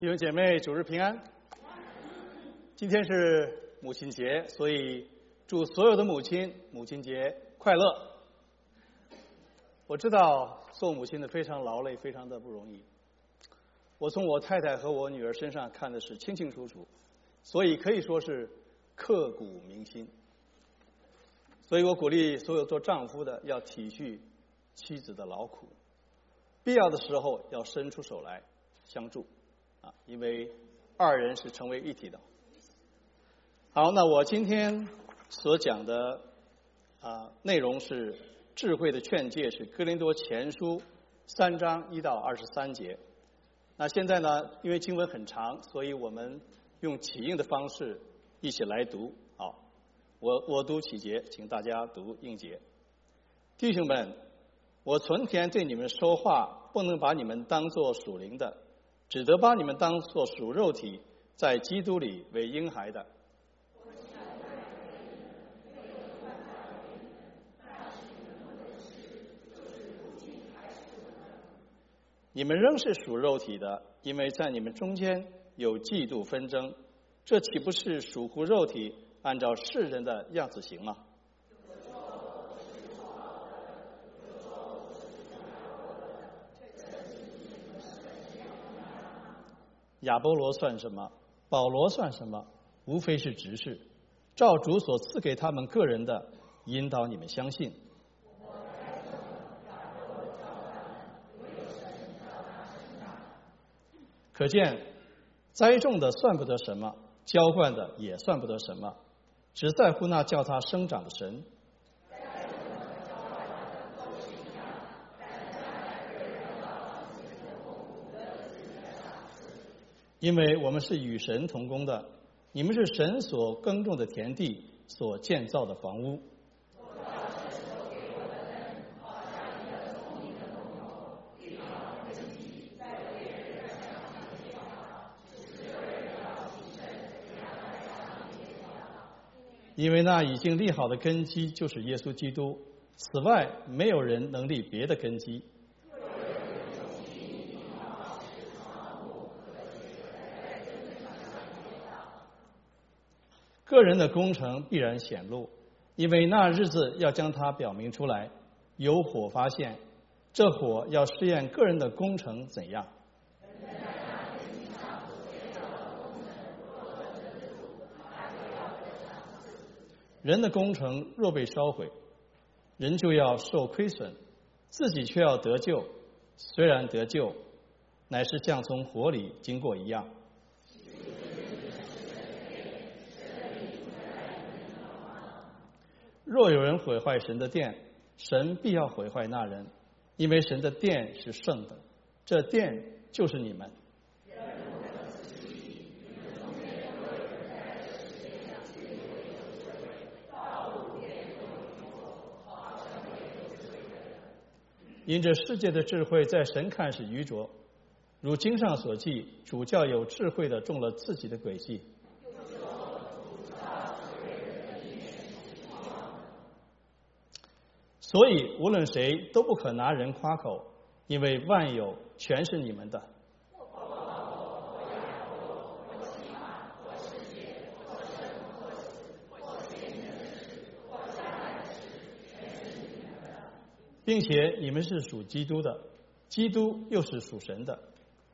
弟兄姐妹，主日平安。今天是母亲节，所以祝所有的母亲母亲节快乐。我知道做母亲的非常劳累，非常的不容易。我从我太太和我女儿身上看的是清清楚楚，所以可以说是刻骨铭心。所以我鼓励所有做丈夫的要体恤妻子的劳苦，必要的时候要伸出手来相助。因为二人是成为一体的。好，那我今天所讲的内容是智慧的劝诫，是哥林多前书3章1到23节。那现在呢，因为经文很长，所以我们用起应的方式一起来读。好，我读起节，请大家读应节。弟兄们，我从前对你们说话，不能把你们当作属灵的，只得把你们当作属肉体，在基督里为婴孩的。你们仍是属肉体的，因为在你们中间有嫉妒纷争，这岂不是属乎肉体，按照世人的样子行吗？亚波罗算什么？保罗算什么？无非是执事，照主所赐给他们个人的，引导你们相信。可见栽种的算不得什么，浇灌的也算不得什么，只在乎那叫他生长的神。因为我们是与神同工的，你们是神所耕种的田地，所建造的房屋。因为那已经立好的根基就是耶稣基督，此外没有人能立别的根基。个人的工程必然显露，因为那日子要将它表明出来，有火发现，这火要试验个人的工程怎样。人的工程若被烧毁，人就要受亏损，自己却要得救，虽然得救，乃是像从火里经过一样。若有人毁坏神的殿，神必要毁坏那人，因为神的殿是圣的，这殿就是你们。因这世界的智慧在神看是愚拙，如经上所记，主叫有智慧的中了自己的诡计。所以无论谁都不可拿人夸口，因为万有全是你们的。并且你们是属基督的，基督又是属神的。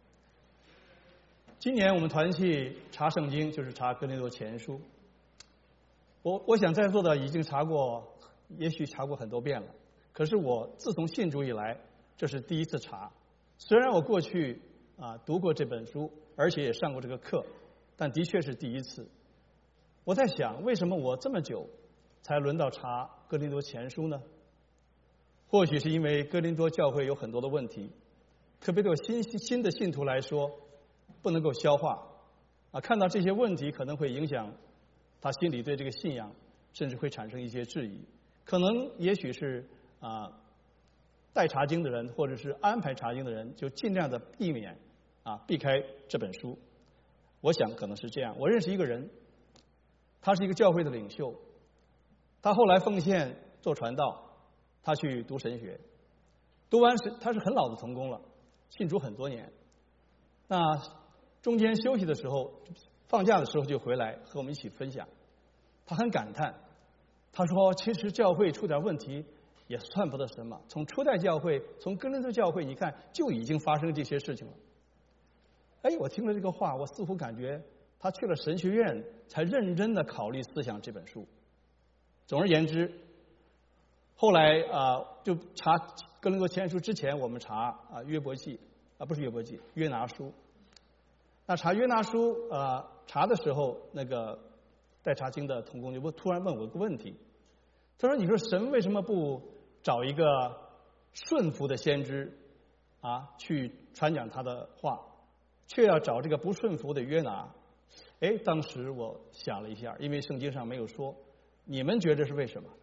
今年我们团契查圣经，就是查哥林多前书。我想在座的已经查过，也许查过很多遍了，可是我自从信主以来，这是第一次查。虽然我过去读过这本书，而且也上过这个课，但的确是第一次。我在想，为什么我这么久才轮到查哥林多前书呢？或许是因为哥林多教会有很多的问题，特别对新的信徒来说不能够消化看到这些问题可能会影响他心里对这个信仰，甚至会产生一些质疑。可能也许是带查经的人或者是安排查经的人就尽量的避开这本书。我想可能是这样。我认识一个人，他是一个教会的领袖，他后来奉献做传道，他去读神学，读完他是很老的同工了，信主很多年。那中间休息的时候，放假的时候就回来和我们一起分享。他很感叹，他说：“其实教会出点问题也算不得什么。从初代教会，从哥林多教会，你看就已经发生这些事情了。”哎，我听了这个话，我似乎感觉他去了神学院才认真的考虑思想这本书。总而言之，后来就查哥林多前书之前，我们查约伯记不是约伯记，约拿书。那查约拿书查的时候，那个带查经的同工就突然问我一个问题，他说：“你说神为什么不找一个顺服的先知去传讲他的话，却要找这个不顺服的约拿？”哎，当时我想了一下，因为圣经上没有说，你们觉得是为什么？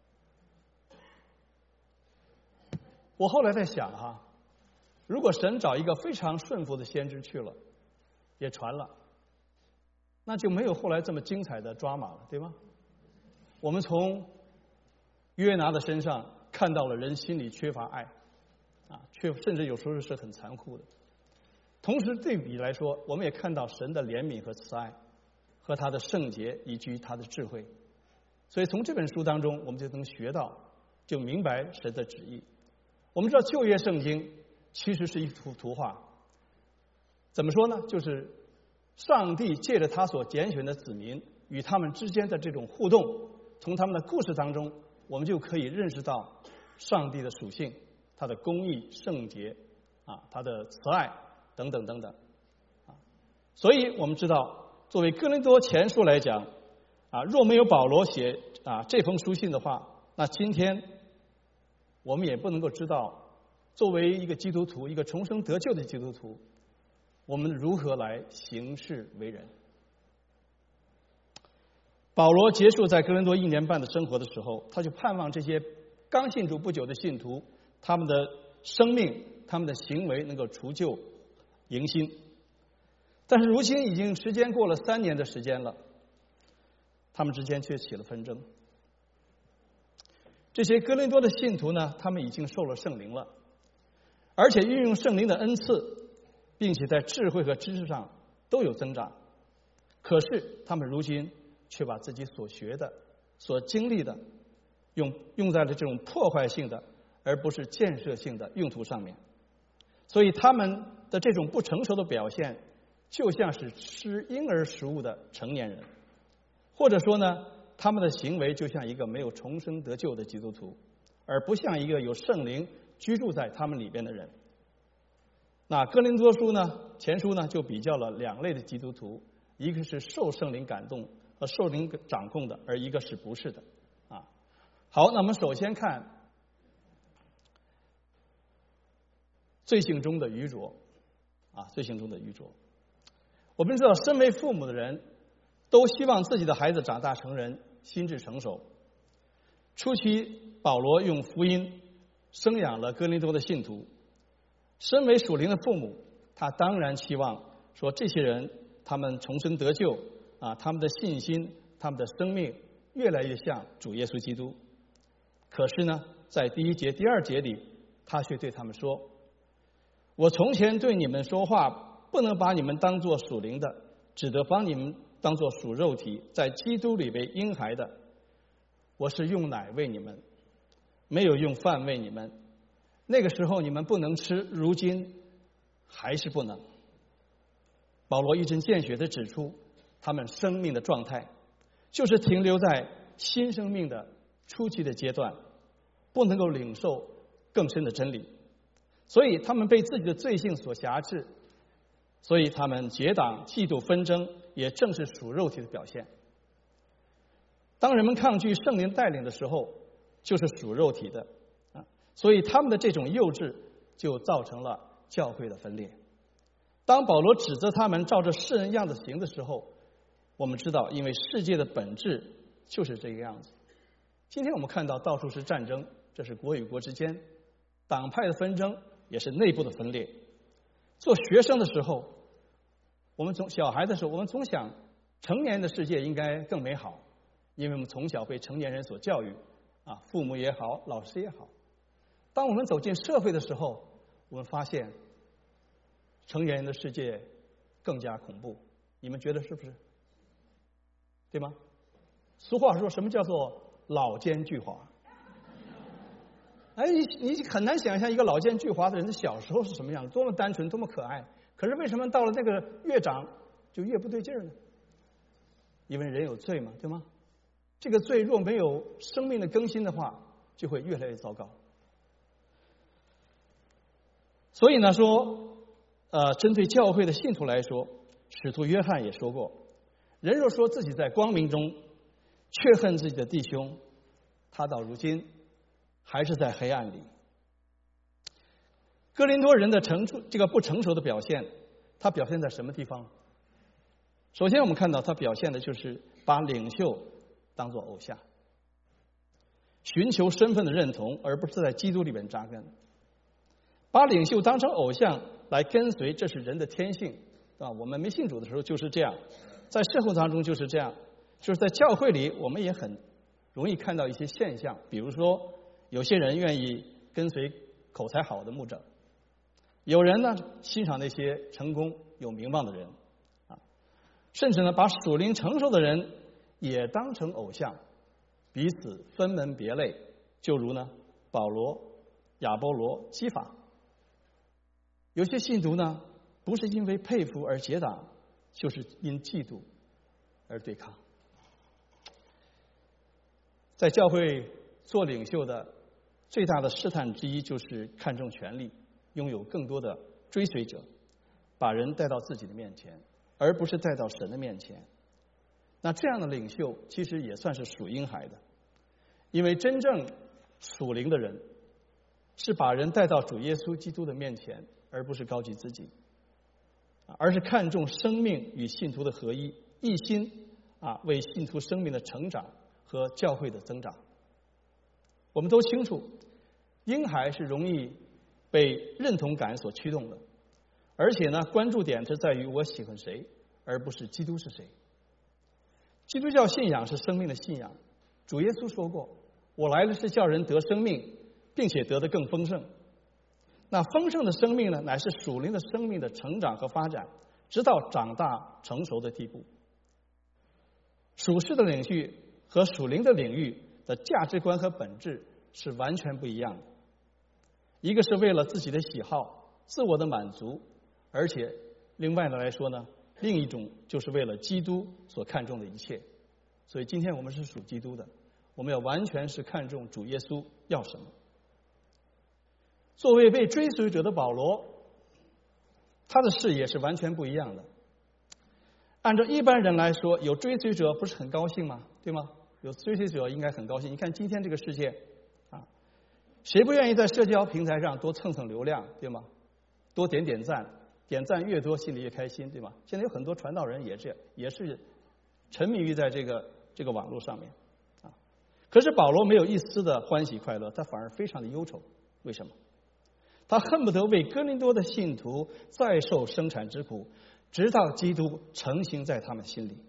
我后来在想如果神找一个非常顺服的先知去了，也传了，那就没有后来这么精彩的抓马了，对吗？我们从约拿的身上看到了人心里缺乏爱甚至有时候是很残酷的。同时对比来说，我们也看到神的怜悯和慈爱，和他的圣洁以及他的智慧。所以从这本书当中，我们就能学到，就明白神的旨意。我们知道旧约圣经其实是一幅图画，怎么说呢？就是上帝借着他所拣选的子民与他们之间的这种互动，从他们的故事当中，我们就可以认识到上帝的属性，他的公义、圣洁他的慈爱等等等等所以我们知道，作为哥林多前书来讲若没有保罗写这封书信的话，那今天我们也不能够知道，作为一个基督徒，一个重生得救的基督徒，我们如何来行事为人。保罗结束在哥林多1年半的生活的时候，他就盼望这些刚信主不久的信徒，他们的生命、他们的行为能够除旧迎新。但是如今已经时间过了3年的时间了，他们之间却起了纷争。这些哥林多的信徒呢，他们已经受了圣灵了，而且运用圣灵的恩赐，并且在智慧和知识上都有增长。可是他们如今却把自己所学的、所经历的用在了这种破坏性的而不是建设性的用途上面。所以他们的这种不成熟的表现，就像是吃婴儿食物的成年人，或者说呢，他们的行为就像一个没有重生得救的基督徒，而不像一个有圣灵居住在他们里边的人。那哥林多书呢，前书呢，就比较了2类的基督徒，一个是受圣灵感动和受灵掌控的，而一个是不是的好，那我们首先看罪性中的愚拙罪性中的愚拙。我们知道，身为父母的人都希望自己的孩子长大成人，心智成熟。初期保罗用福音生养了哥林多的信徒，身为属灵的父母，他当然期望说这些人他们重生得救他们的信心、他们的生命越来越像主耶稣基督。可是呢，在第1节、第2节里，他却对他们说：“我从前对你们说话，不能把你们当作属灵的，只得把你们当作属肉体，在基督里为婴孩的。我是用奶喂你们，没有用饭喂你们。那个时候你们不能吃，如今还是不能。”保罗一针见血地指出，他们生命的状态就是停留在新生命的初期的阶段，不能够领受更深的真理，所以他们被自己的罪性所辖制，所以他们结党、嫉妒、纷争，也正是属肉体的表现。当人们抗拒圣灵带领的时候，就是属肉体的所以他们的这种幼稚就造成了教会的分裂。当保罗指责他们照着世人样子行的时候，我们知道，因为世界的本质就是这个样子。今天我们看到到处是战争，这是国与国之间，党派的纷争也是内部的分裂。做学生的时候，我们小孩的时候，我们总想成年人的世界应该更美好，因为我们从小被成年人所教育父母也好，老师也好。当我们走进社会的时候，我们发现成年人的世界更加恐怖。你们觉得是不是？对吗？俗话说什么叫做老奸巨猾？哎，你很难想象一个老奸巨猾的人的小时候是什么样的，多么单纯，多么可爱。可是为什么到了那个越长就越不对劲儿呢？因为人有罪嘛，对吗？这个罪若没有生命的更新的话，就会越来越糟糕。所以呢，说针对教会的信徒来说，使徒约翰也说过，人若说自己在光明中，却恨自己的弟兄，他到如今还是在黑暗里。哥林多人的这个不成熟的表现，他表现在什么地方？首先我们看到他表现的就是把领袖当作偶像，寻求身份的认同，而不是在基督里面扎根。把领袖当成偶像来跟随，这是人的天性啊。我们没信主的时候就是这样，在社会当中就是这样，就是在教会里我们也很容易看到一些现象，比如说有些人愿意跟随口才好的牧者，有人呢欣赏那些成功有名望的人啊，甚至呢把属灵成熟的人也当成偶像，彼此分门别类，就如呢保罗、亚波罗、基法。有些信徒呢不是因为佩服而结党，就是因嫉妒而对抗。在教会做领袖的最大的试探之一，就是看重权力，拥有更多的追随者，把人带到自己的面前，而不是带到神的面前。那这样的领袖其实也算是属婴孩的，因为真正属灵的人是把人带到主耶稣基督的面前，而不是高举自己，而是看重生命与信徒的合一，一心为信徒生命的成长和教会的增长。我们都清楚，婴孩是容易被认同感所驱动的，而且呢，关注点是在于我喜欢谁，而不是基督是谁。基督教信仰是生命的信仰，主耶稣说过，我来了是叫人得生命，并且得得更丰盛。那丰盛的生命呢，乃是属灵的生命的成长和发展，直到长大成熟的地步。属世的领域和属灵的领域的价值观和本质是完全不一样的。一个是为了自己的喜好、自我的满足，而且另外的来说呢，另一种就是为了基督所看重的一切。所以今天我们是属基督的，我们要完全是看重主耶稣要什么。作为被追随者的保罗，他的视野是完全不一样的。按照一般人来说，有追随者不是很高兴吗？对吗？有追随者应该很高兴。你看今天这个世界谁不愿意在社交平台上多蹭蹭流量，对吗？多点点赞，点赞越多心里越开心，对吗？现在有很多传道人也是沉迷于在这个网络上面可是保罗没有一丝的欢喜快乐，他反而非常的忧愁。为什么？他恨不得为哥林多的信徒再受生产之苦，直到基督成形在他们心里。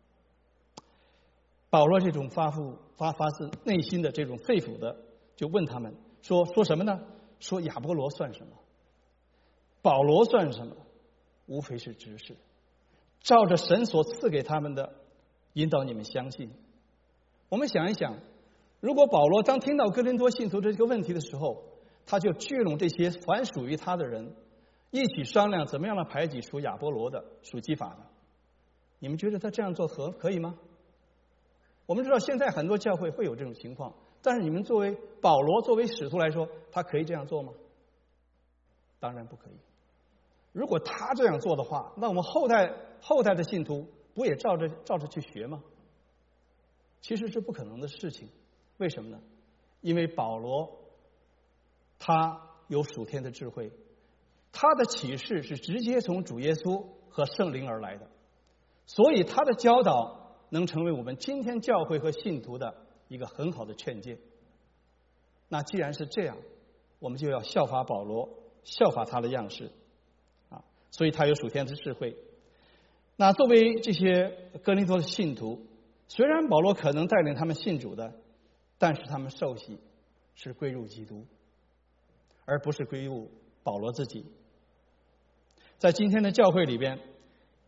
保罗这种发自内心的这种肺腑的，就问他们说什么呢？说亚波罗算什么？保罗算什么？无非是执事，照着神所赐给他们的，引导你们相信。我们想一想，如果保罗当听到哥林多信徒这个问题的时候，他就聚拢这些凡属于他的人，一起商量怎么样来排挤属亚波罗的、属基法的。你们觉得他这样做可以吗？我们知道现在很多教会会有这种情况，但是你们作为保罗作为使徒来说，他可以这样做吗？当然不可以。如果他这样做的话，那我们后代的信徒不也照着去学吗？其实是不可能的事情。为什么呢？因为保罗他有属天的智慧，他的启示是直接从主耶稣和圣灵而来的，所以他的教导能成为我们今天教会和信徒的一个很好的劝诫。那既然是这样，我们就要效法保罗，效法他的样式所以他有属天的智慧。那作为这些哥林多的信徒，虽然保罗可能带领他们信主的，但是他们受洗是归入基督，而不是归入保罗自己。在今天的教会里边，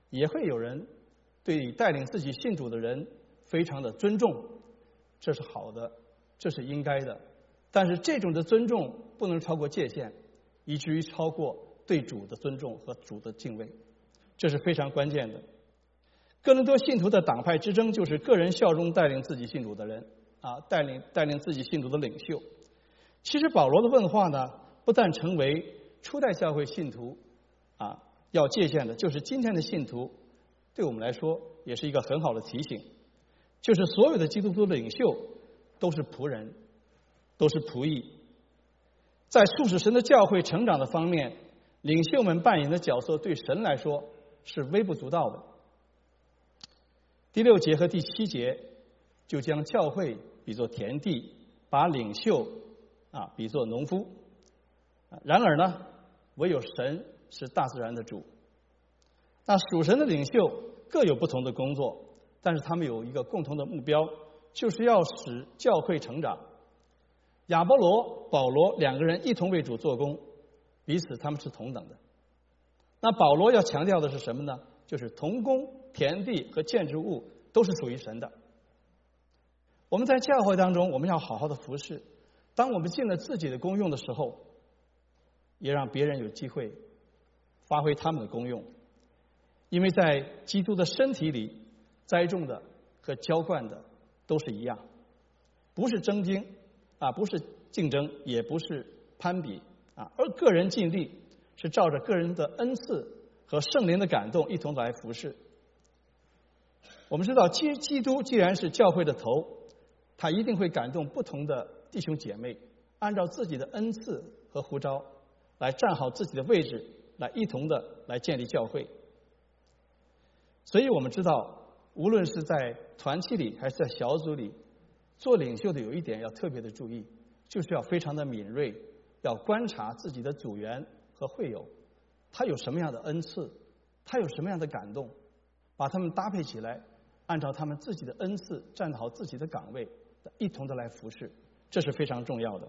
也会有人对带领自己信主的人非常的尊重，这是好的，这是应该的。但是这种的尊重不能超过界限，以至于超过对主的尊重和主的敬畏，这是非常关键的。哥林多信徒的党派之争就是个人效忠带领自己信主的人带领自己信主的领袖。其实保罗的问话呢，不但成为初代教会信徒要界限的，就是今天的信徒对我们来说也是一个很好的提醒，就是所有的基督徒领袖都是仆人，都是仆役。在促使神的教会成长的方面，领袖们扮演的角色对神来说是微不足道的。第6节和第7节就将教会比作田地，把领袖比作农夫。然而呢，唯有神是大自然的主。那属神的领袖各有不同的工作，但是他们有一个共同的目标，就是要使教会成长。亚波罗、保罗两个人一同为主做工，彼此他们是同等的。那保罗要强调的是什么呢？就是同工、田地和建筑物都是属于神的。我们在教会当中，我们要好好的服侍。当我们尽了自己的功用的时候，也让别人有机会发挥他们的功用。因为在基督的身体里，栽种的和浇灌的都是一样，不是争竞不是竞争，也不是攀比而个人尽力，是照着个人的恩赐和圣灵的感动一同来服侍。我们知道基督既然是教会的头，他一定会感动不同的弟兄姐妹，按照自己的恩赐和呼召来站好自己的位置，来一同的来建立教会。所以我们知道，无论是在团契里还是在小组里，做领袖的有一点要特别的注意，就是要非常的敏锐，要观察自己的组员和会友，他有什么样的恩赐，他有什么样的感动，把他们搭配起来，按照他们自己的恩赐站好自己的岗位，一同的来服侍，这是非常重要的。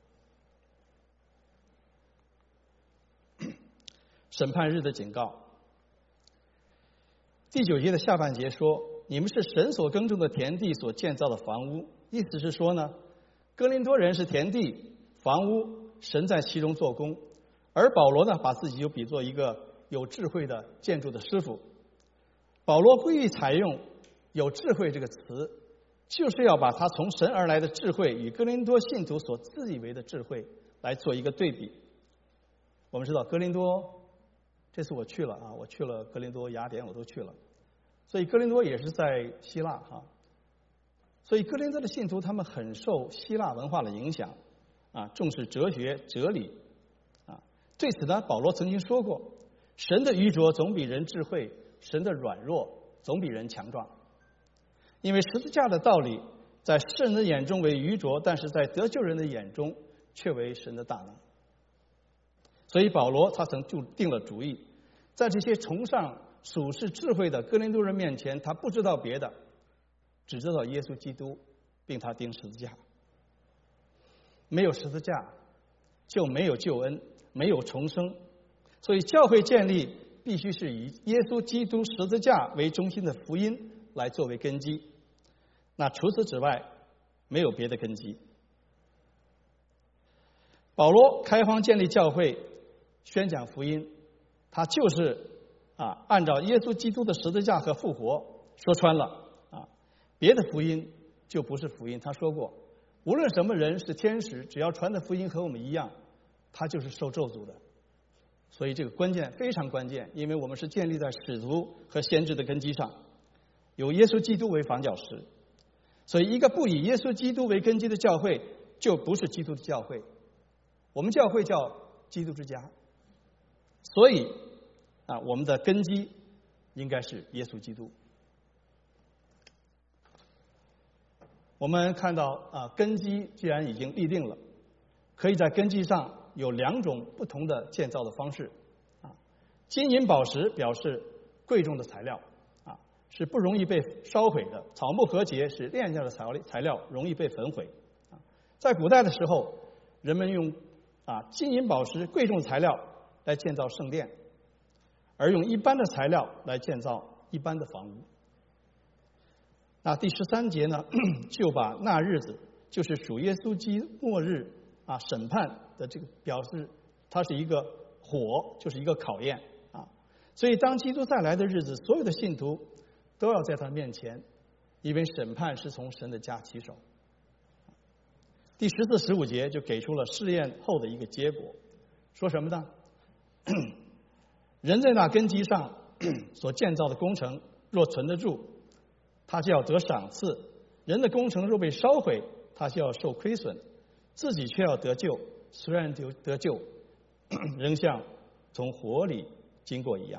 审判日的警告，第9节的下半节说，你们是神所耕种的田地所建造的房屋。意思是说呢，哥林多人是田地房屋，神在其中做工，而保罗呢，把自己就比作一个有智慧的建筑的师傅。保罗故意采用有智慧这个词，就是要把他从神而来的智慧与哥林多信徒所自以为的智慧来做一个对比。我们知道哥林多，这次我去了我去了哥林多、雅典，我都去了，所以哥林多也是在希腊所以哥林多的信徒他们很受希腊文化的影响重视哲学哲理对此呢，保罗曾经说过，神的愚拙总比人智慧，神的软弱总比人强壮。因为十字架的道理在世人的眼中为愚拙，但是在得救人的眼中却为神的大能。所以保罗他曾就定了主意，在这些崇尚属世智慧的哥林多人面前，他不知道别的，只知道耶稣基督并他钉十字架。没有十字架就没有救恩，没有重生。所以教会建立必须是以耶稣基督十字架为中心的福音来作为根基，那除此之外没有别的根基。保罗开荒建立教会，宣讲福音，他就是按照耶稣基督的十字架和复活。说穿了别的福音就不是福音。他说过，无论什么人是天使，只要传的福音和我们一样，他就是受咒诅的。所以这个关键非常关键，因为我们是建立在使徒和先知的根基上，有耶稣基督为房角石。所以一个不以耶稣基督为根基的教会就不是基督的教会。我们教会叫基督之家，所以我们的根基应该是耶稣基督。我们看到根基既然已经立定了，可以在根基上有2种不同的建造的方式金银宝石表示贵重的材料是不容易被烧毁的，草木和秸是廉价的材料，容易被焚毁在古代的时候，人们用金银宝石贵重材料来建造圣殿， 而用一般的材料来建造一般的房屋。那第13节呢，就把那日子，就是主耶稣基督末日审判的这个表示，它是一个火，就是一个考验啊。所以当基督再来的日子，所有的信徒都要在他面前，因为审判是从神的家起手。第14、15节就给出了试验后的一个结果，说什么呢？人在那根基上所建造的工程若存得住，他就要得赏赐；人的工程若被烧毁，他就要受亏损，自己却要得救，虽然得救，仍像从火里经过一样。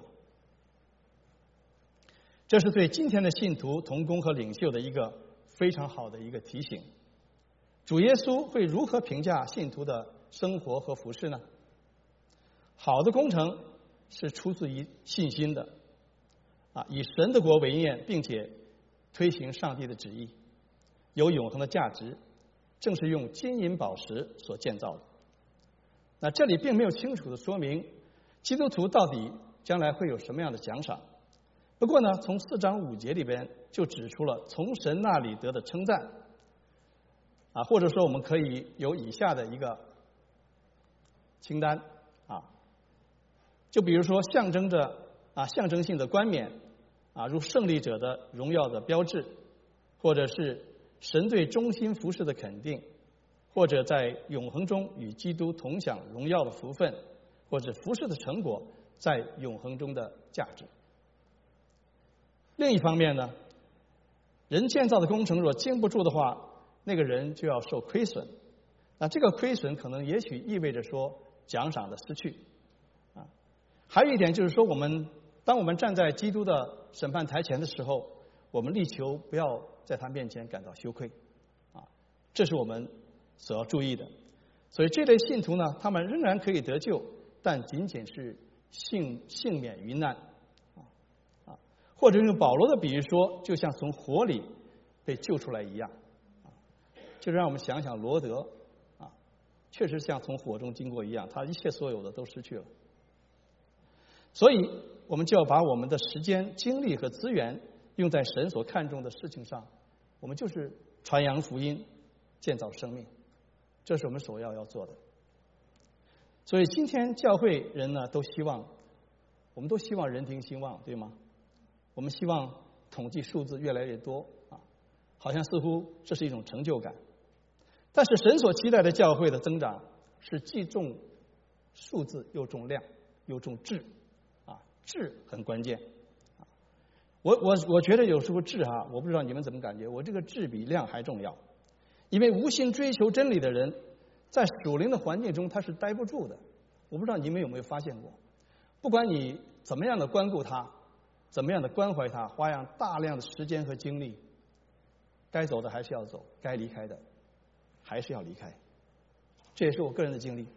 这是对今天的信徒、同工和领袖的一个非常好的一个提醒。主耶稣会如何评价信徒的生活和服事呢？好的工程是出自于信心的，以神的国为念，并且推行上帝的旨意，有永恒的价值，正是用金银宝石所建造的。那这里并没有清楚的说明基督徒到底将来会有什么样的奖赏。不过呢，从4章5节里边就指出了从神那里得的称赞，或者说我们可以有以下的一个清单就比如说象征性的冠冕如胜利者的荣耀的标志，或者是神对忠心服事的肯定，或者在永恒中与基督同享荣耀的福分，或者服事的成果在永恒中的价值。另一方面呢，人建造的工程若经不住的话，那个人就要受亏损。那这个亏损可能也许意味着说奖赏的失去还有一点就是说，当我们站在基督的审判台前的时候，我们力求不要在他面前感到羞愧这是我们所要注意的。所以这类信徒呢，他们仍然可以得救，但仅仅是幸免于难或者用保罗的比喻说，就像从火里被救出来一样就让我们想想罗德确实像从火中经过一样，他一切所有的都失去了。所以我们就要把我们的时间、精力和资源用在神所看重的事情上，我们就是传扬福音，建造生命，这是我们首要做的。所以今天教会人呢，我们都希望人丁兴旺，对吗？我们希望统计数字越来越多好像似乎这是一种成就感。但是神所期待的教会的增长是既重数字又重量又重质质很关键我觉得有时候质我不知道你们怎么感觉，我这个质比量还重要。因为无心追求真理的人在属灵的环境中他是待不住的。我不知道你们有没有发现过，不管你怎么样的关顾他，怎么样的关怀他，花样大量的时间和精力，该走的还是要走，该离开的还是要离开。这也是我个人的经历。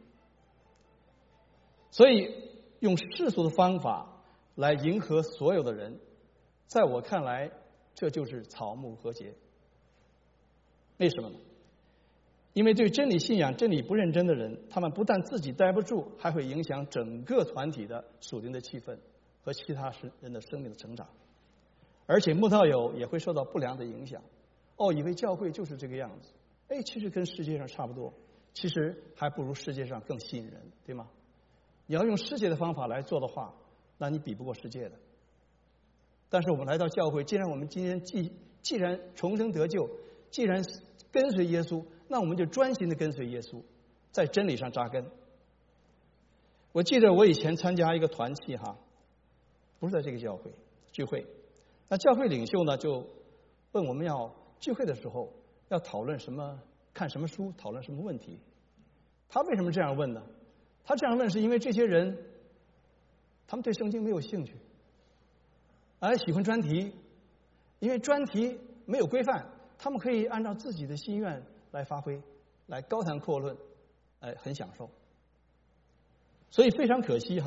所以用世俗的方法来迎合所有的人，在我看来这就是草木和谐。为什么呢？因为对真理信仰、真理不认真的人，他们不但自己待不住，还会影响整个团体的属灵的气氛和其他人的生命的成长。而且慕道友也会受到不良的影响，以为教会就是这个样子，其实跟世界上差不多，其实还不如世界上更吸引人，对吗？你要用世界的方法来做的话，那你比不过世界的。但是我们来到教会，既然我们今天既然重生得救，既然跟随耶稣，那我们就专心的跟随耶稣，在真理上扎根。我记得我以前参加一个团契不是在这个教会聚会，那教会领袖呢就问我们要聚会的时候要讨论什么，看什么书，讨论什么问题。他为什么这样问呢？他这样问是因为这些人他们对圣经没有兴趣，而喜欢专题，因为专题没有规范，他们可以按照自己的心愿来发挥，来高谈阔论，很享受。所以非常可惜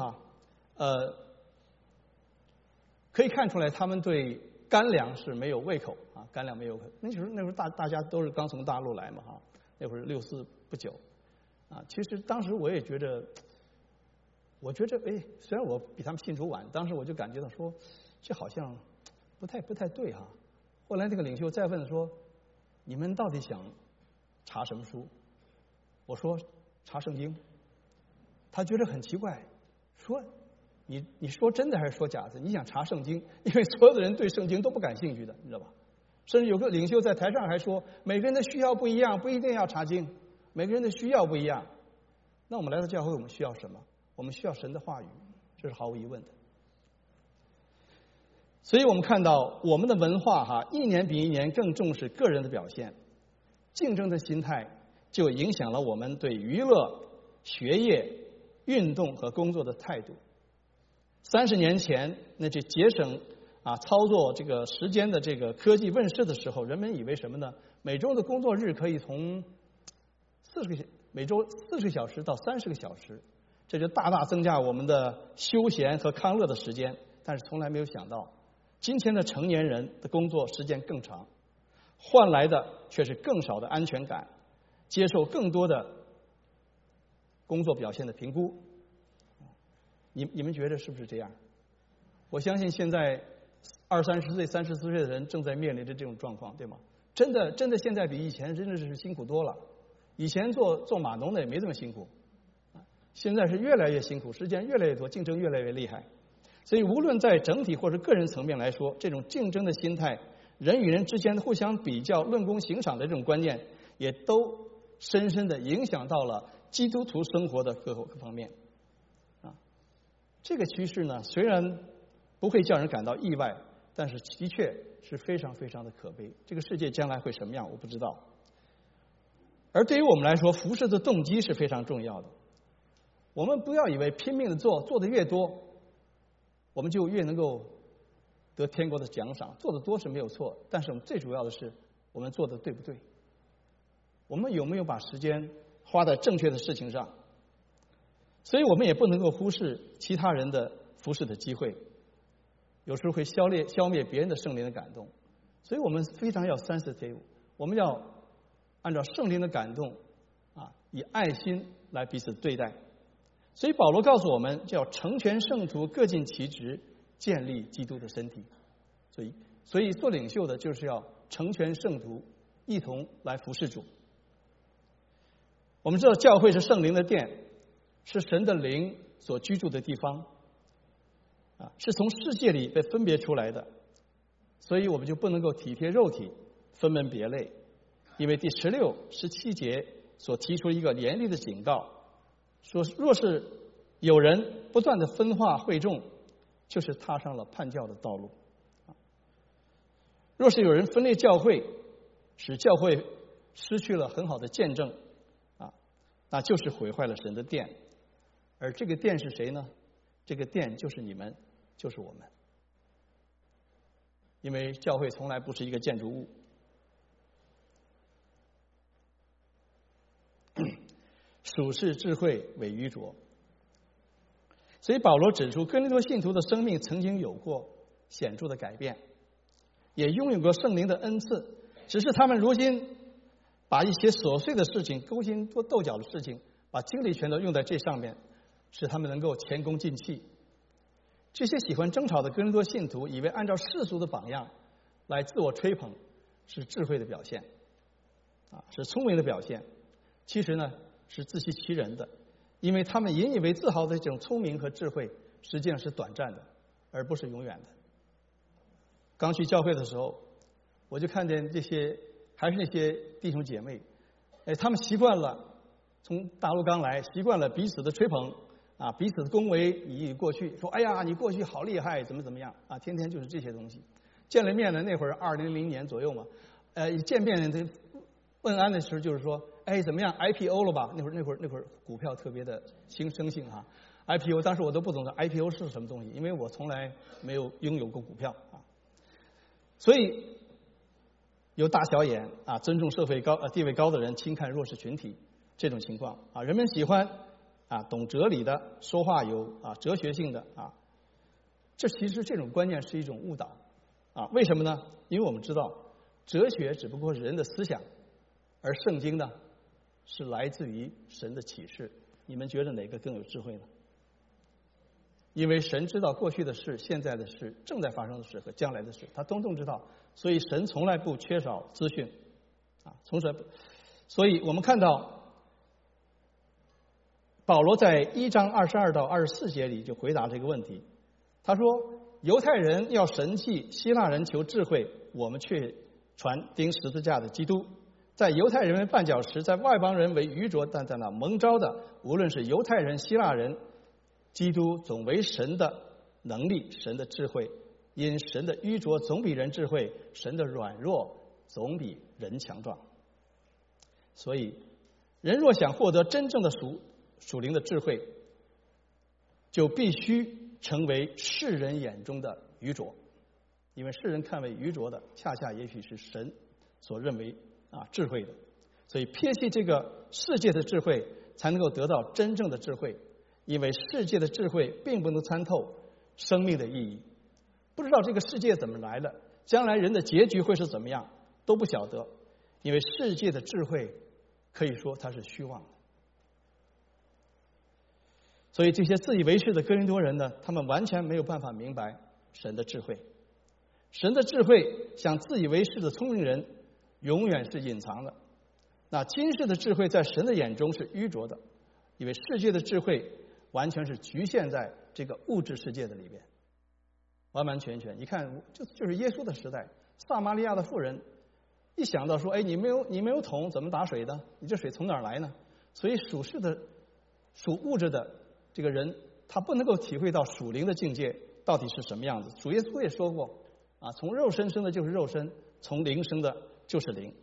可以看出来他们对干粮是没有胃口干粮没有胃口。那时候大家都是刚从大陆来嘛那会儿64不久其实当时我也觉得我觉着虽然我比他们信主晚，当时我就感觉到说，这好像不太对哈。后来这个领袖再问说，你们到底想查什么书？我说查圣经。他觉得很奇怪，说你说真的还是说假的？你想查圣经，因为所有的人对圣经都不感兴趣的，你知道吧？甚至有个领袖在台上还说，每个人的需要不一样，不一定要查经，每个人的需要不一样。那我们来到教会，我们需要什么？我们需要神的话语，这是毫无疑问的。所以我们看到我们的文化一年比一年更重视个人的表现，竞争的心态就影响了我们对娱乐、学业、运动和工作的态度。30年前，那这节省操作这个时间的这个科技问世的时候，人们以为什么呢？每周的工作日可以从每周40个小时到30个小时，这就大大增加我们的休闲和康乐的时间。但是从来没有想到，今天的成年人的工作时间更长，换来的却是更少的安全感，接受更多的工作表现的评估。你们觉得是不是这样？我相信现在20-30岁、34岁的人正在面临着这种状况，对吗？真的现在比以前真的是辛苦多了。以前做码农的也没这么辛苦，现在是越来越辛苦，时间越来越多，竞争越来越厉害。所以无论在整体或者个人层面来说，这种竞争的心态，人与人之间的互相比较、论功行赏的这种观念，也都深深的影响到了基督徒生活的各方面。这个趋势呢，虽然不会叫人感到意外，但是的确是非常非常的可悲。这个世界将来会什么样，我不知道。而对于我们来说，服侍的动机是非常重要的。我们不要以为拼命的做的越多，我们就越能够得天国的奖赏。做的多是没有错，但是我们最主要的是，我们做的对不对？我们有没有把时间花在正确的事情上？所以我们也不能够忽视其他人的服侍的机会，有时候会消灭别人的圣灵的感动。所以我们非常要sensitive，我们要按照圣灵的感动以爱心来彼此对待。所以保罗告诉我们，叫成全圣徒，各尽其职，建立基督的身体。所以做领袖的就是要成全圣徒，一同来服侍主。我们知道教会是圣灵的殿，是神的灵所居住的地方，是从世界里被分别出来的，所以我们就不能够体贴肉体，分门别类。因为第16、17节所提出一个严厉的警告，说若是有人不断的分化会众，就是踏上了叛教的道路。若是有人分裂教会，使教会失去了很好的见证，那就是毁坏了神的殿。而这个殿是谁呢？这个殿就是你们，就是我们。因为教会从来不是一个建筑物。属世智慧为愚拙。所以保罗指出，哥林多信徒的生命曾经有过显著的改变，也拥有过圣灵的恩赐，只是他们如今把一些琐碎的事情、勾心斗角的事情，把精力全都用在这上面，使他们能够前功尽弃。这些喜欢争吵的哥林多信徒以为按照世俗的榜样来自我吹捧是智慧的表现，是聪明的表现，其实呢是自欺欺人的，因为他们引以为自豪的这种聪明和智慧实际上是短暂的，而不是永远的。刚去教会的时候，我就看见还是那些弟兄姐妹，他们习惯了从大陆刚来，习惯了彼此的吹捧彼此的恭维以过去，说哎呀你过去好厉害，怎么样天天就是这些东西。见了面呢，那会儿2000年左右嘛，见面的问安的时候就是说，怎么样 IPO 了吧？那会儿股票特别的生性IPO 当时我都不懂得 IPO 是什么东西，因为我从来没有拥有过股票所以有大小眼尊重社会地位高的人，轻看弱势群体，这种情况人们喜欢懂哲理的，说话有哲学性的这其实这种观念是一种误导为什么呢？因为我们知道哲学只不过是人的思想，而圣经呢是来自于神的启示。你们觉得哪个更有智慧呢？ 因为神知道过去的事、现在的事、正在发生的事和将来的事，他通通知道，所以神从来不缺少资讯啊，所以我们看到保罗在1章22到24节里就回答这个问题，他说犹太人要神迹，希腊人求智慧，我们却传钉十字架的基督。在犹太人为绊脚石，在外邦人为愚拙，但在那蒙召的，无论是犹太人、希腊人，基督总为神的能力，神的智慧。因神的愚拙总比人智慧，神的软弱总比人强壮。所以人若想获得真正的属灵的智慧，就必须成为世人眼中的愚拙，因为世人看为愚拙的，恰恰也许是神所认为智慧的。所以撇弃这个世界的智慧，才能够得到真正的智慧，因为世界的智慧并不能参透生命的意义，不知道这个世界怎么来的，将来人的结局会是怎么样都不晓得，因为世界的智慧可以说它是虚妄的。所以这些自以为是的哥林多人呢，他们完全没有办法明白神的智慧。神的智慧像自以为是的聪明人永远是隐藏的。那今世的智慧在神的眼中是愚拙的，因为世界的智慧完全是局限在这个物质世界的里边，完完全全。你看就是耶稣的时代，撒玛利亚的妇人一想到说，哎，你没有桶怎么打水的？你这水从哪儿来呢？所以属物质的这个人，他不能够体会到属灵的境界到底是什么样子。主耶稣也说过从肉身生的就是肉身，从灵生的就是灵。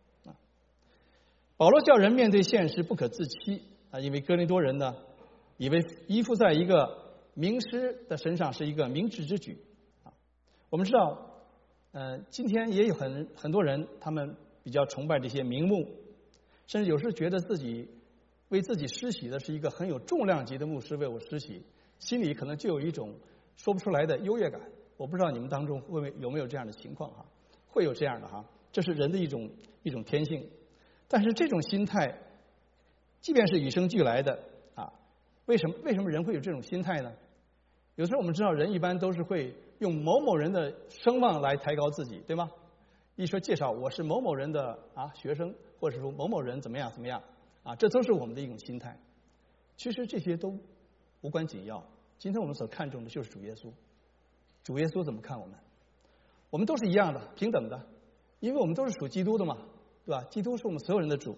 保罗叫人面对现实不可自欺因为哥林多人呢，以为依附在一个名师的身上是一个明智之举我们知道今天也有很多人，他们比较崇拜这些名目，甚至有时觉得自己为自己施洗的是一个很有重量级的牧师为我施洗，心里可能就有一种说不出来的优越感。我不知道你们当中有没有这样的情况会有这样的这是人的一种天性。但是这种心态即便是与生俱来的为什么人会有这种心态呢？有时候我们知道人一般都是会用某某人的声望来抬高自己，对吗？一说介绍我是某某人的学生，或者说某某人怎么样这都是我们的一种心态。其实这些都无关紧要，今天我们所看重的就是主耶稣。主耶稣怎么看我们？我们都是一样的，平等的，因为我们都是属基督的嘛，对吧？基督是我们所有人的主。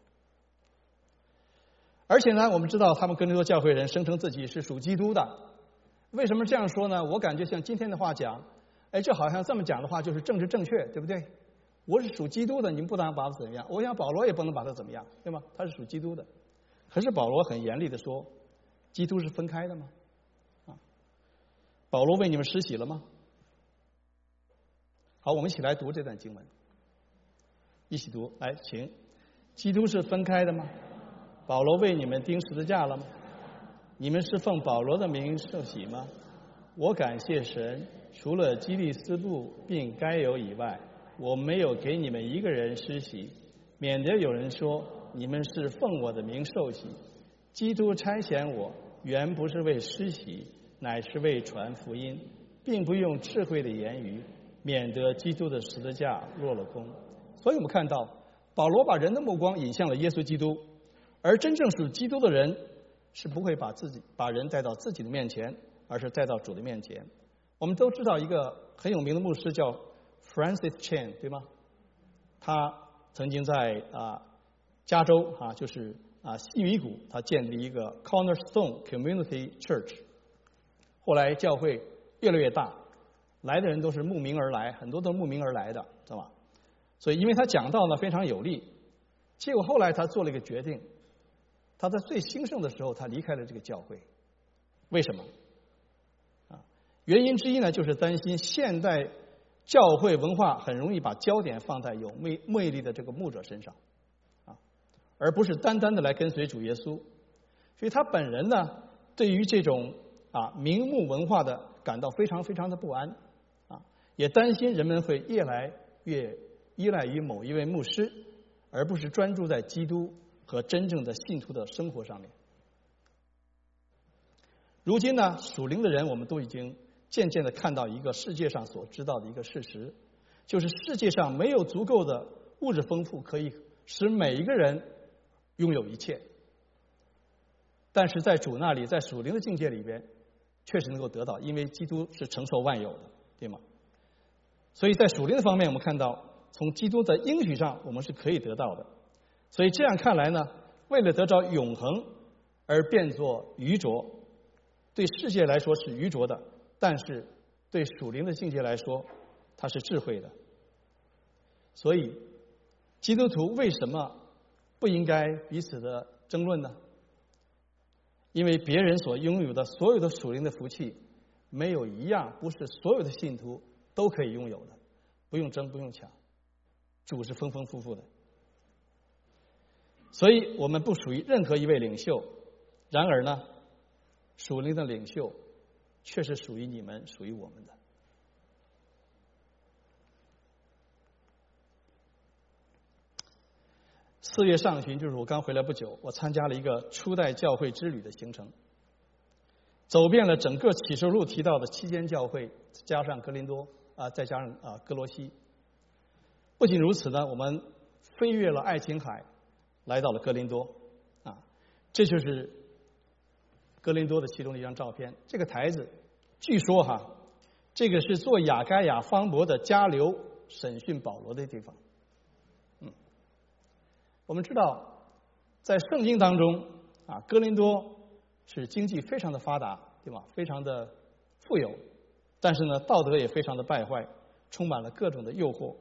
而且呢，我们知道他们哥林多教会人声称自己是属基督的。为什么这样说呢？我感觉像今天的话讲，这好像这么讲的话就是政治正确，对不对？我是属基督的，你们不能把我怎么样？我想保罗也不能把他怎么样，对吗？他是属基督的。可是保罗很严厉的说，基督是分开的吗？保罗为你们施洗了吗？好，我们一起来读这段经文，一起读，来，请。基督是分开的吗？保罗为你们钉十字架了吗？你们是奉保罗的名受洗吗？我感谢神，除了基利斯布并该有以外，我没有给你们一个人施洗，免得有人说你们是奉我的名受洗。基督差遣我，原不是为施洗，乃是为传福音，并不用智慧的言语，免得基督的十字架落了空。所以我们看到保罗把人的目光引向了耶稣基督，而真正属基督的人是不会把人带到自己的面前，而是带到主的面前。我们都知道一个很有名的牧师叫 Francis Chan， 对吗？他曾经在加州就是西米谷，他建立一个 Cornerstone Community Church。后来教会越来越大，来的人都是慕名而来，很多都慕名而来的，知道吧？所以因为他讲道呢非常有力，结果后来他做了一个决定，他在最兴盛的时候他离开了这个教会。为什么？原因之一呢，就是担心现代教会文化很容易把焦点放在有魅力的这个牧者身上而不是单单的来跟随主耶稣。所以他本人呢对于这种名目文化的感到非常非常的不安也担心人们会越来越依赖于某一位牧师，而不是专注在基督和真正的信徒的生活上面。 如今呢，属灵的人我们都已经渐渐的看到一个世界上所知道的一个事实，就是世界上没有足够的物质丰富可以使每一个人拥有一切，但是在主那里，在属灵的境界里边，确实能够得到，因为基督是承受万有的，对吗？所以在属灵的方面，我们看到从基督的应许上，我们是可以得到的。所以这样看来呢，为了得着永恒而变作愚拙，对世界来说是愚拙的，但是对属灵的境界来说，它是智慧的。所以基督徒为什么不应该彼此的争论呢？因为别人所拥有的所有的属灵的福气，没有一样不是所有的信徒都可以拥有的，不用争，不用抢，主是丰丰富富的。所以我们不属于任何一位领袖，然而呢，属灵的领袖却是属于你们，属于我们的。4月上旬，就是我刚回来不久，我参加了一个初代教会之旅的行程，走遍了整个启示录提到的7间教会，加上哥林多再加上哥罗西。不仅如此呢，我们飞越了爱琴海，来到了哥林多这就是哥林多的其中的一张照片。这个台子，据说这个是做亚该亚方伯的加流审讯保罗的地方。我们知道，在圣经当中哥林多是经济非常的发达，对吧？非常的富有，但是呢，道德也非常的败坏，充满了各种的诱惑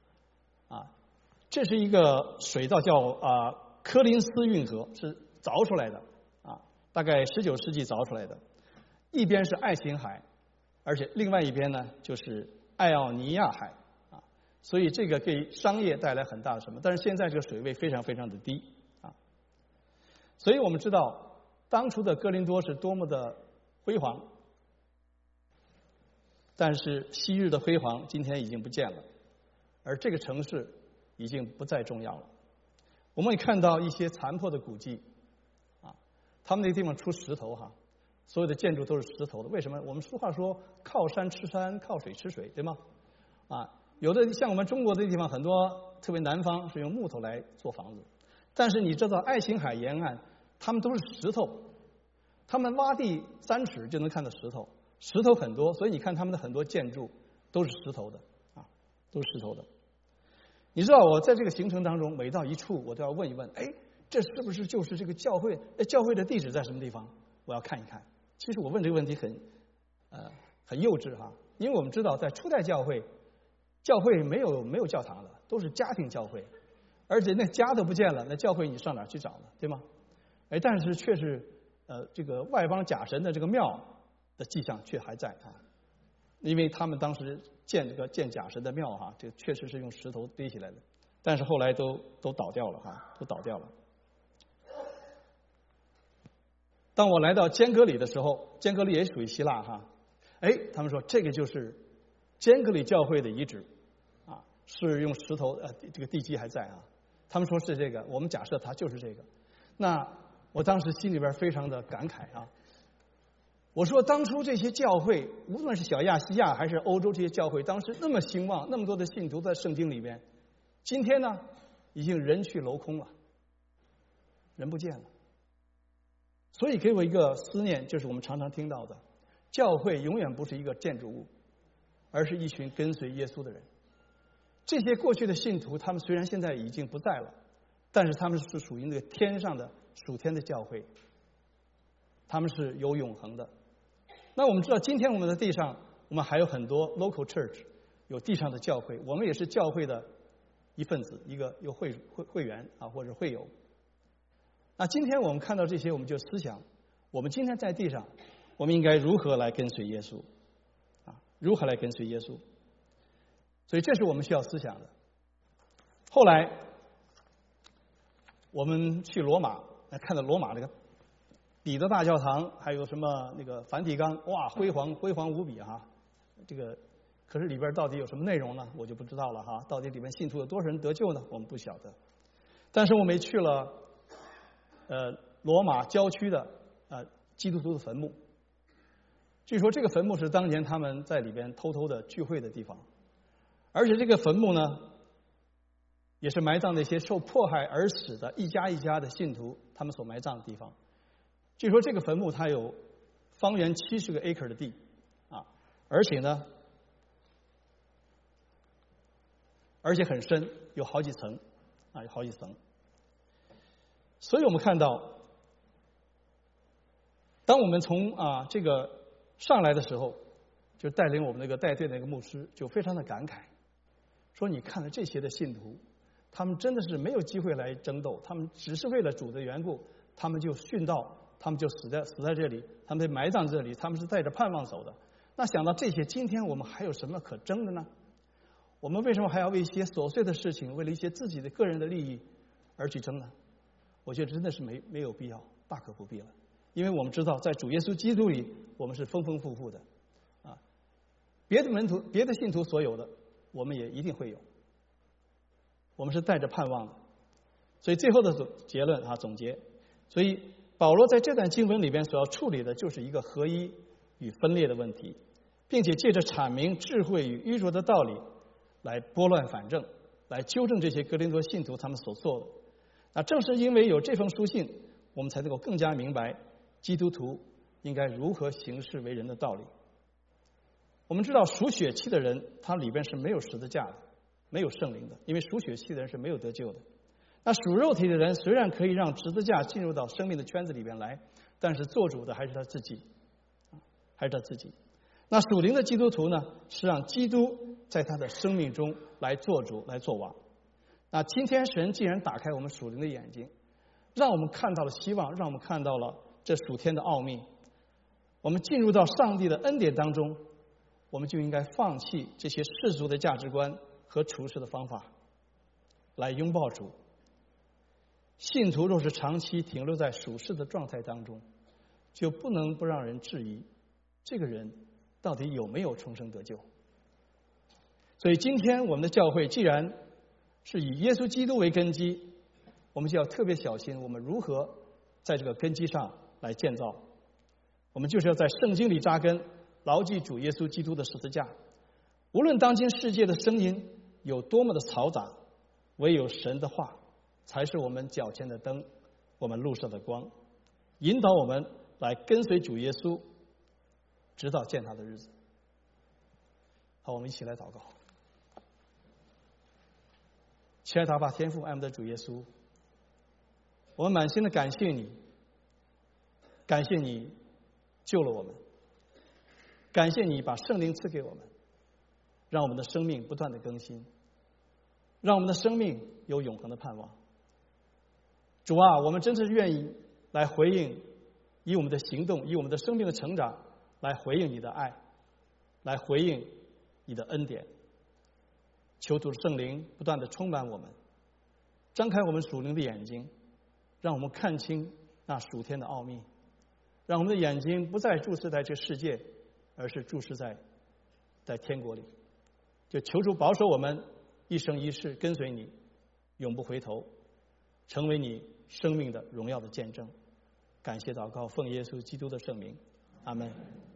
这是一个水道叫科林斯运河，是凿出来的大概19世纪凿出来的。一边是爱琴海，而且另外一边呢就是爱奥尼亚海所以这个给商业带来很大的什么？但是现在这个水位非常非常的低所以我们知道当初的哥林多是多么的辉煌，但是昔日的辉煌今天已经不见了，而这个城市已经不再重要了。我们也看到一些残破的古迹他们那个地方出石头所有的建筑都是石头的。为什么？我们俗话说靠山吃山，靠水吃水，对吗？有的像我们中国的地方，很多特别南方是用木头来做房子，但是你知道爱琴海沿岸他们都是石头，他们挖地3尺就能看到石头，石头很多，所以你看他们的很多建筑都是石头的都是石头的。你知道我在这个行程当中，每到一处我都要问一问，这是不是就是这个教会？教会的地址在什么地方？我要看一看。其实我问这个问题很幼稚因为我们知道在初代教会没有教堂的，都是家庭教会，而且那家都不见了，那教会你上哪儿去找呢？对吗？但是却是这个外邦假神的这个庙的迹象却还在因为他们当时建假神的庙这个确实是用石头堆起来的，但是后来都倒掉了都倒掉了。当我来到坚革里的时候，坚革里也属于希腊他们说这个就是坚革里教会的遗址是用石头这个地基还在他们说是这个，我们假设它就是这个。那我当时心里边非常的感慨我说当初这些教会，无论是小亚细亚还是欧洲这些教会，当时那么兴旺，那么多的信徒在圣经里边，今天呢已经人去楼空了，人不见了。所以给我一个思念，就是我们常常听到的，教会永远不是一个建筑物，而是一群跟随耶稣的人。这些过去的信徒，他们虽然现在已经不在了，但是他们是属于那个天上的属天的教会，他们是有永恒的。那我们知道今天我们的地上，我们还有很多 local church， 有地上的教会，我们也是教会的一份子，一个有会员或者会友。那今天我们看到这些，我们就思想，我们今天在地上，我们应该如何来跟随耶稣如何来跟随耶稣。所以这是我们需要思想的。后来我们去罗马，看到罗马这个彼得大教堂，还有什么那个梵蒂冈，哇，辉煌无比这个可是里边到底有什么内容呢？我就不知道了到底里面信徒有多少人得救呢？我们不晓得。但是我们也去了罗马郊区的基督徒的坟墓据说这个坟墓是当年他们在里边偷偷的聚会的地方，而且这个坟墓呢，也是埋葬那些受迫害而死的一家一家的信徒他们所埋葬的地方。据说这个坟墓它有方圆70个 acre 的地啊，而且很深，有好几层啊，有好几层。所以我们看到，当我们从这个上来的时候，就带领我们那个带队的那个牧师就非常的感慨，说你看了这些的信徒，他们真的是没有机会来争斗，他们只是为了主的缘故，他们就殉道，他们就死在这里，他们被埋葬这里，他们是带着盼望走的。那想到这些，今天我们还有什么可争的呢？我们为什么还要为一些琐碎的事情，为了一些自己的个人的利益而去争呢？我觉得真的是没有必要，大可不必了。因为我们知道，在主耶稣基督里，我们是丰丰富富的啊。别的门徒、别的信徒所有的，我们也一定会有。我们是带着盼望的。所以最后的结论总结。所以保罗在这段经文里边所要处理的就是一个合一与分裂的问题，并且借着阐明智慧与愚拙的道理，来拨乱反正，来纠正这些哥林多信徒他们所做的。那正是因为有这封书信，我们才能够更加明白基督徒应该如何行事为人的道理。我们知道属血气的人，他里边是没有十字架的，没有圣灵的，因为属血气的人是没有得救的。那属肉体的人虽然可以让十字架进入到生命的圈子里边来，但是做主的还是他自己，那属灵的基督徒呢，是让基督在他的生命中来做主，来做王。那今天神既然打开我们属灵的眼睛，让我们看到了希望，让我们看到了这属天的奥秘，我们进入到上帝的恩典当中，我们就应该放弃这些世俗的价值观和处事的方法，来拥抱主。信徒若是长期停留在属世的状态当中，就不能不让人质疑这个人到底有没有重生得救。所以今天我们的教会既然是以耶稣基督为根基，我们就要特别小心我们如何在这个根基上来建造。我们就是要在圣经里扎根，牢记主耶稣基督的十字架。无论当今世界的声音有多么的嘈杂，唯有神的话才是我们脚前的灯，我们路上的光，引导我们来跟随主耶稣，直到见他的日子。好，我们一起来祷告。亲爱的阿爸天父，爱我们的主耶稣，我们满心的感谢你，感谢你救了我们，感谢你把圣灵赐给我们，让我们的生命不断的更新，让我们的生命有永恒的盼望。主啊，我们真是愿意来回应，以我们的行动，以我们的生命的成长来回应你的爱，来回应你的恩典。求主圣灵不断的充满我们，张开我们属灵的眼睛，让我们看清那属天的奥秘，让我们的眼睛不再注视在这世界，而是注视在天国里。就求主保守我们一生一世跟随你，永不回头，成为你生命的荣耀的见证。感谢祷告，奉耶稣基督的圣名，阿们。